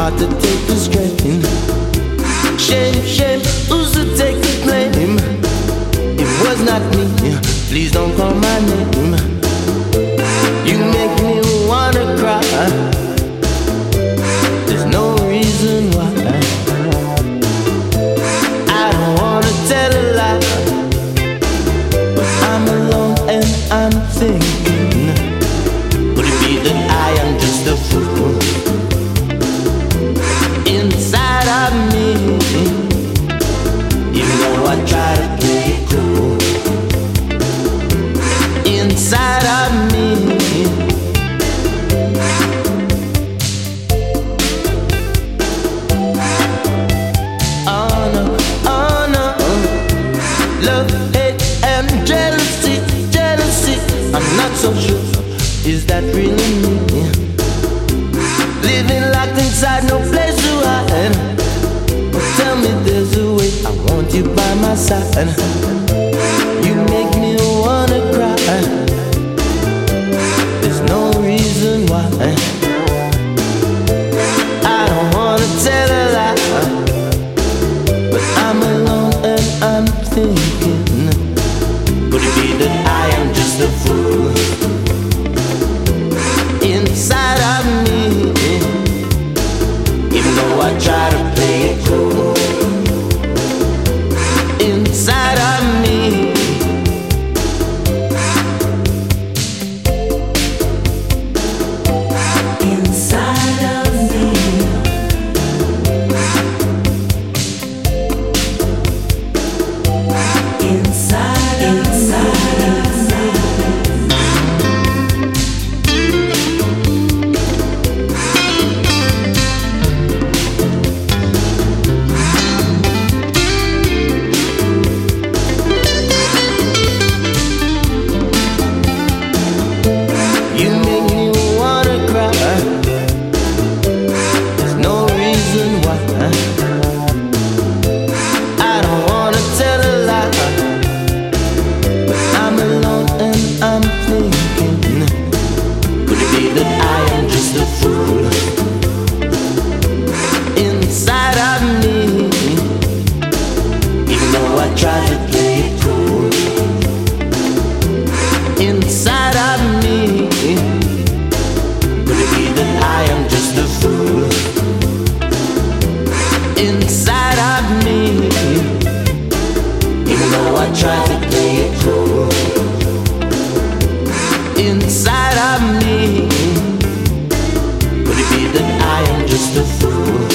hard to take the strain. Shame, shame, who's to take the blame? It was not me, please don't call my name. You make me wanna cry. There's no reason why. I don't wanna tell a lie, but I'm alone and I'm thinking, could it be that I am just a fool? Inside of me, even though I try to play it cool. Inside of me, oh no, love, hate and jealousy, jealousy. I'm not so sure, is that really me? Living locked inside, no place to hide. Oh, tell me there's a way, I want you by my side. You make me wanna cry. There's no reason why. I don't wanna tell a lie, but I'm alone and I'm thinking, could it be that I am just a fool? Inside of me, even though I try to play it cool. Inside of me, inside of me, inside of try to play it cool. Inside of me, could it be that I am just a fool? Inside of me, even though I try to play it cool. Inside of me, could it be that I am just a fool?